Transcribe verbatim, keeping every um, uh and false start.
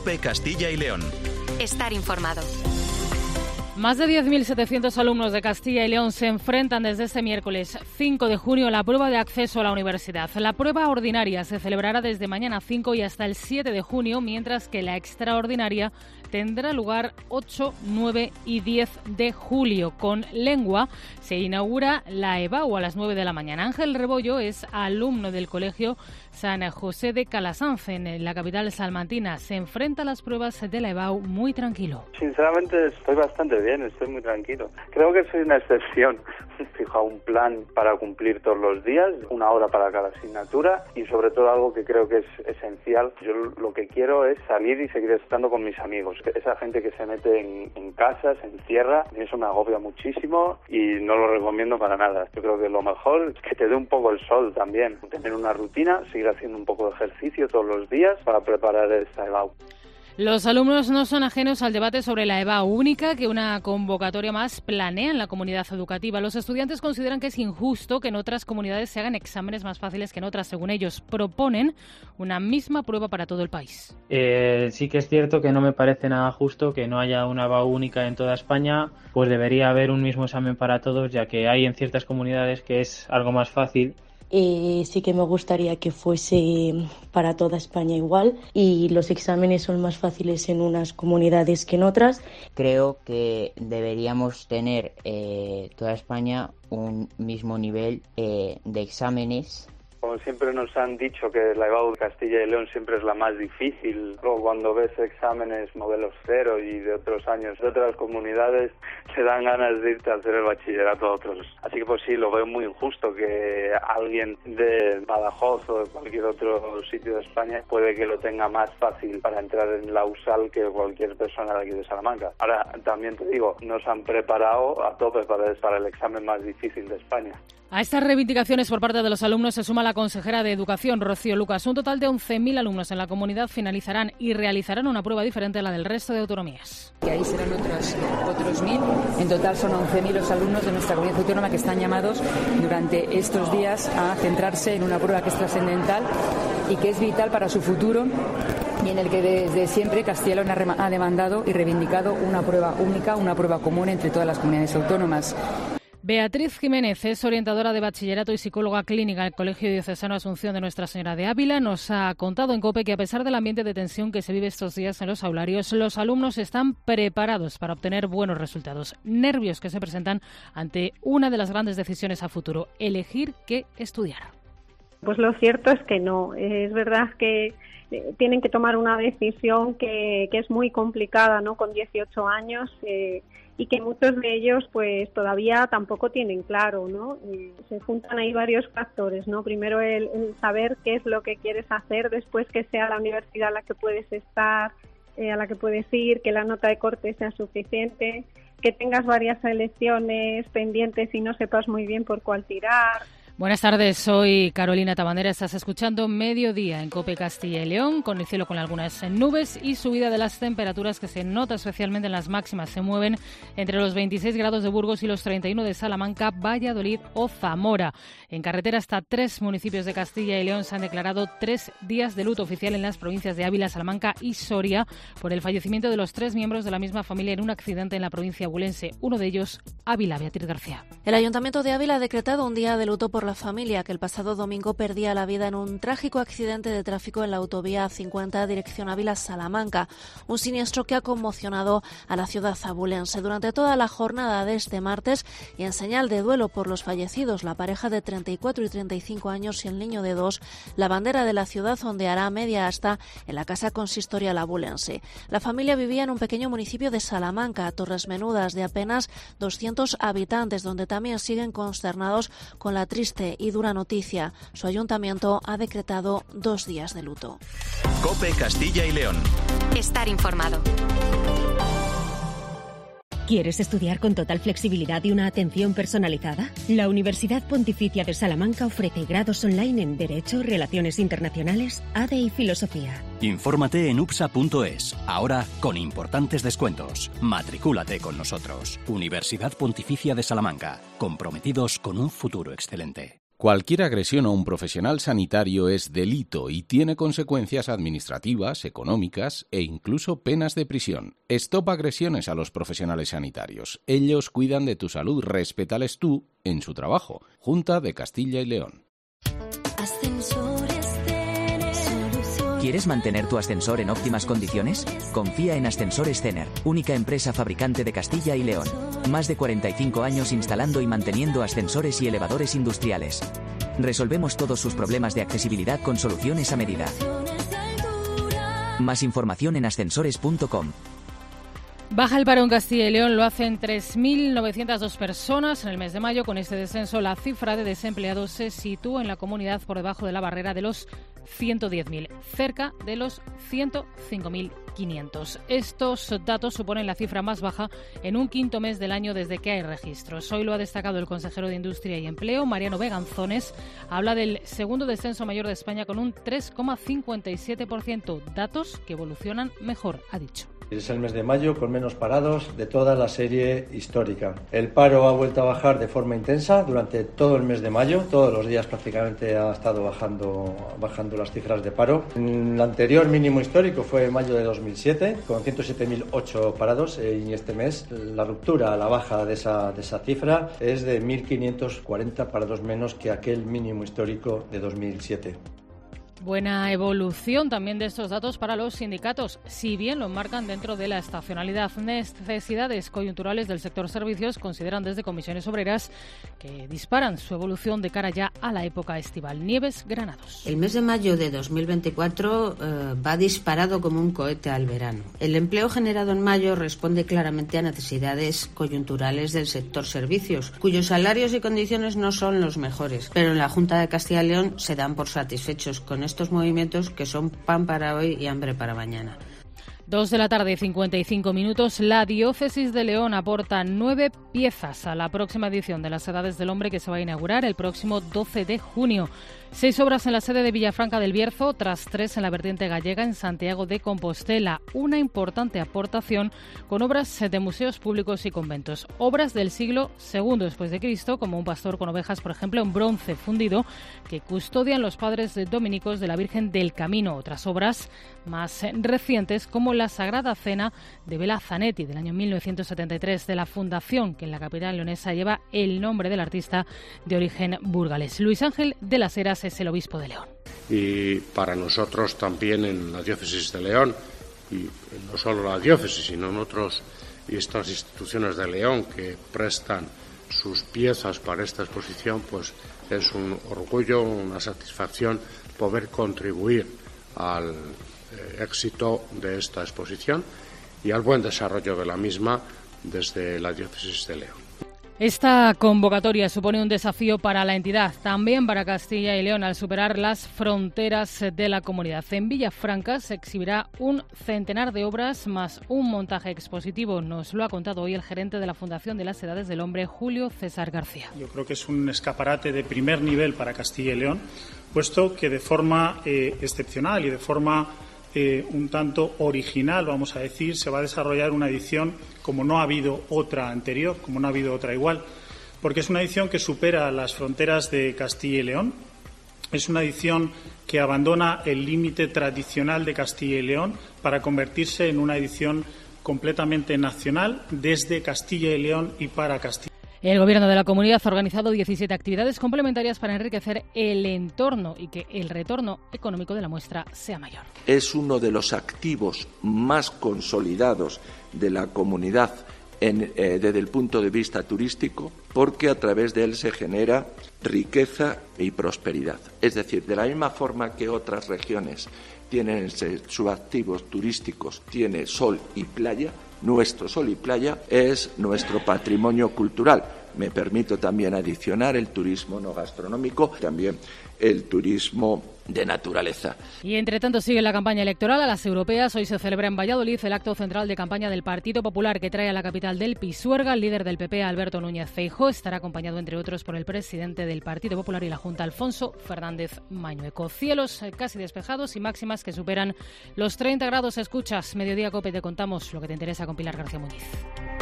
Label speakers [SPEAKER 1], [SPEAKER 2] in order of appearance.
[SPEAKER 1] COPE Castilla y León.
[SPEAKER 2] Estar informado.
[SPEAKER 3] Más de diez mil setecientos alumnos de Castilla y León se enfrentan desde este miércoles cinco de junio a la prueba de acceso a la universidad. La prueba ordinaria se celebrará desde mañana cinco y hasta el siete de junio, mientras que la extraordinaria tendrá lugar ocho, nueve y diez de julio. Con lengua se inaugura la EBAU a las nueve de la mañana. Ángel Rebollo es alumno del colegio San José de Calasanz, en la capital salmantina. Se enfrenta a las pruebas de la EBAU muy tranquilo.
[SPEAKER 4] Sinceramente estoy bastante bien, estoy muy tranquilo. Creo que soy una excepción. He fijado un plan para cumplir todos los días, una hora para cada asignatura y sobre todo algo que creo que es esencial. Yo lo que quiero es salir y seguir estando con mis amigos. Esa gente que se mete en, en casa, se encierra, eso me agobia muchísimo y no lo recomiendo para nada. Yo creo que lo mejor es que te dé un poco el sol también, tener una rutina, seguir haciendo un poco de ejercicio todos los días para preparar esta EBAU.
[SPEAKER 3] Los alumnos no son ajenos al debate sobre la EBAU única, que una convocatoria más planea en la comunidad educativa. Los estudiantes consideran que es injusto que en otras comunidades se hagan exámenes más fáciles que en otras. Según ellos, proponen una misma prueba para todo el país.
[SPEAKER 5] Eh, sí que es cierto que no me parece nada justo que no haya una EBAU única en toda España, pues debería haber un mismo examen para todos, ya que hay en ciertas comunidades que es algo más fácil.
[SPEAKER 6] Eh, sí que me gustaría que fuese para toda España igual y los exámenes son más fáciles en unas comunidades que en otras.
[SPEAKER 7] Creo que deberíamos tener eh, toda España un mismo nivel eh, de exámenes.
[SPEAKER 4] Como siempre nos han dicho que la EBAU de Castilla y León siempre es la más difícil. Luego cuando ves exámenes modelos cero y de otros años de otras comunidades, te dan ganas de irte a hacer el bachillerato a otros. Así que pues sí, lo veo muy injusto que alguien de Badajoz o de cualquier otro sitio de España puede que lo tenga más fácil para entrar en la U S A L que cualquier persona de aquí de Salamanca. Ahora, también te digo, nos han preparado a tope para, para el examen más difícil de España.
[SPEAKER 3] A estas reivindicaciones por parte de los alumnos se suma la consejera de Educación, Rocío Lucas. Un total de once mil alumnos en la comunidad finalizarán y realizarán una prueba diferente a la del resto de autonomías.
[SPEAKER 8] Y ahí serán otros, otros mil. En total son once mil los alumnos de nuestra comunidad autónoma que están llamados durante estos días a centrarse en una prueba que es trascendental y que es vital para su futuro, y en el que desde siempre Castilla y León ha demandado y reivindicado una prueba única, una prueba común entre todas las comunidades autónomas.
[SPEAKER 3] Beatriz Jiménez es orientadora de bachillerato y psicóloga clínica del Colegio Diocesano Asunción de Nuestra Señora de Ávila. Nos ha contado en COPE que a pesar del ambiente de tensión que se vive estos días en los aularios, los alumnos están preparados para obtener buenos resultados. Nervios que se presentan ante una de las grandes decisiones a futuro, elegir qué estudiar.
[SPEAKER 9] Pues lo cierto es que no. Es verdad que tienen que tomar una decisión que, que es muy complicada, ¿no? Con dieciocho años eh, y que muchos de ellos pues todavía tampoco tienen claro, ¿no? Eh, se juntan ahí varios factores, ¿no? Primero el, el saber qué es lo que quieres hacer, después que sea la universidad a la que puedes estar, eh, a la que puedes ir, que la nota de corte sea suficiente, que tengas varias elecciones pendientes y no sepas muy bien por cuál tirar.
[SPEAKER 3] Buenas tardes, soy Carolina Tabandera. Estás escuchando Mediodía en COPE Castilla y León, con el cielo con algunas nubes y subida de las temperaturas que se nota especialmente en las máximas. Se mueven entre los veintiséis grados de Burgos y los treinta y uno de Salamanca, Valladolid o Zamora. En carretera, hasta tres municipios de Castilla y León se han declarado tres días de luto oficial en las provincias de Ávila, Salamanca y Soria por el fallecimiento de los tres miembros de la misma familia en un accidente en la provincia abulense. Uno de ellos, Ávila. Beatriz García.
[SPEAKER 10] El Ayuntamiento de Ávila ha decretado un día de luto por la familia que el pasado domingo perdía la vida en un trágico accidente de tráfico en la autovía A cincuenta dirección Ávila-Salamanca, un siniestro que ha conmocionado a la ciudad abulense. Durante toda la jornada de este martes y en señal de duelo por los fallecidos, la pareja de treinta y cuatro y treinta y cinco años y el niño de dos, la bandera de la ciudad ondeará media asta en la casa consistorial abulense. La familia vivía en un pequeño municipio de Salamanca, Torres Menudas, de apenas doscientos habitantes, donde también siguen consternados con la triste y dura noticia. Su ayuntamiento ha decretado dos días de luto.
[SPEAKER 1] COPE Castilla y León.
[SPEAKER 2] Estar informado.
[SPEAKER 11] ¿Quieres estudiar con total flexibilidad y una atención personalizada? La Universidad Pontificia de Salamanca ofrece grados online en Derecho, Relaciones Internacionales, A D E y Filosofía.
[SPEAKER 12] Infórmate en upsa punto es, ahora con importantes descuentos. Matricúlate con nosotros. Universidad Pontificia de Salamanca, comprometidos con un futuro excelente.
[SPEAKER 13] Cualquier agresión a un profesional sanitario es delito y tiene consecuencias administrativas, económicas e incluso penas de prisión. Stop agresiones a los profesionales sanitarios. Ellos cuidan de tu salud, respétales tú en su trabajo. Junta de Castilla y León.
[SPEAKER 14] ¿Quieres mantener tu ascensor en óptimas condiciones? Confía en Ascensores Cener, única empresa fabricante de Castilla y León. Más de cuarenta y cinco años instalando y manteniendo ascensores y elevadores industriales. Resolvemos todos sus problemas de accesibilidad con soluciones a medida. Más información en ascensores punto com.
[SPEAKER 3] Baja el paro en Castilla y León, lo hacen tres mil novecientas dos personas en el mes de mayo. Con este descenso, la cifra de desempleados se sitúa en la comunidad por debajo de la barrera de los ciento diez mil, cerca de los ciento cinco mil quinientos. Estos datos suponen la cifra más baja en un quinto mes del año desde que hay registros. Hoy lo ha destacado el consejero de Industria y Empleo, Mariano Beganzones. Habla del segundo descenso mayor de España con un tres coma cincuenta y siete por ciento, datos que evolucionan mejor, ha dicho.
[SPEAKER 15] Es el mes de mayo con menos parados de toda la serie histórica. El paro ha vuelto a bajar de forma intensa durante todo el mes de mayo. Todos los días prácticamente ha estado bajando, bajando las cifras de paro. El anterior mínimo histórico fue en mayo de dos mil siete, con ciento siete mil ocho parados. Y este mes la ruptura a la baja de esa, de esa cifra es de mil quinientos cuarenta parados menos que aquel mínimo histórico de dos mil siete.
[SPEAKER 3] Buena evolución también de estos datos para los sindicatos, si bien lo marcan dentro de la estacionalidad. Necesidades coyunturales del sector servicios consideran desde Comisiones Obreras que disparan su evolución de cara ya a la época estival. Nieves Granados.
[SPEAKER 16] El mes de mayo de dos mil veinticuatro eh, va disparado como un cohete al verano. El empleo generado en mayo responde claramente a necesidades coyunturales del sector servicios, cuyos salarios y condiciones no son los mejores, pero en la Junta de Castilla y León se dan por satisfechos con estos movimientos que son pan para hoy y hambre para mañana.
[SPEAKER 3] Dos de la tarde, cincuenta y cinco minutos. La Diócesis de León aporta nueve piezas a la próxima edición de las Edades del Hombre que se va a inaugurar el próximo doce de junio. Seis obras en la sede de Villafranca del Bierzo, otras tres en la vertiente gallega en Santiago de Compostela. Una importante aportación con obras de museos públicos y conventos. Obras del siglo segundo después de Cristo, como un pastor con ovejas, por ejemplo, en bronce fundido, que custodian los padres dominicos de la Virgen del Camino. Otras obras más recientes, como la Sagrada Cena de Bela Zanetti, del año mil novecientos setenta y tres, de la fundación que en la capital leonesa lleva el nombre del artista de origen burgalés. Luis Ángel de las Heras es el obispo de León.
[SPEAKER 17] Y para nosotros también en la Diócesis de León, y no solo la Diócesis, sino en otros y estas instituciones de León que prestan sus piezas para esta exposición, pues es un orgullo, una satisfacción poder contribuir al eh, éxito de esta exposición y al buen desarrollo de la misma desde la Diócesis de León.
[SPEAKER 3] Esta convocatoria supone un desafío para la entidad, también para Castilla y León, al superar las fronteras de la comunidad. En Villafranca se exhibirá un centenar de obras más un montaje expositivo. Nos lo ha contado hoy el gerente de la Fundación de las Edades del Hombre, Julio César García.
[SPEAKER 18] Yo creo que es un escaparate de primer nivel para Castilla y León, puesto que de forma eh, excepcional y de forma Eh, un tanto original, vamos a decir, se va a desarrollar una edición como no ha habido otra anterior, como no ha habido otra igual, porque es una edición que supera las fronteras de Castilla y León, es una edición que abandona el límite tradicional de Castilla y León para convertirse en una edición completamente nacional desde Castilla y León y para Castilla.
[SPEAKER 3] El Gobierno de la Comunidad ha organizado diecisiete actividades complementarias para enriquecer el entorno y que el retorno económico de la muestra sea mayor.
[SPEAKER 19] Es uno de los activos más consolidados de la comunidad en, eh, desde el punto de vista turístico, porque a través de él se genera riqueza y prosperidad. Es decir, de la misma forma que otras regiones tienen sus activos turísticos, tiene sol y playa, nuestro sol y playa es nuestro patrimonio cultural. Me permito también adicionar el turismo no gastronómico, también el turismo de naturaleza.
[SPEAKER 3] Y entre tanto sigue la campaña electoral a las europeas. Hoy se celebra en Valladolid el acto central de campaña del Partido Popular que trae a la capital del Pisuerga. El líder del P P, Alberto Núñez Feijóo, estará acompañado entre otros por el presidente del Partido Popular y la Junta, Alfonso Fernández Mañueco. Cielos casi despejados y máximas que superan los treinta grados. Escuchas Mediodía Cope, te contamos lo que te interesa con Pilar García Muñiz.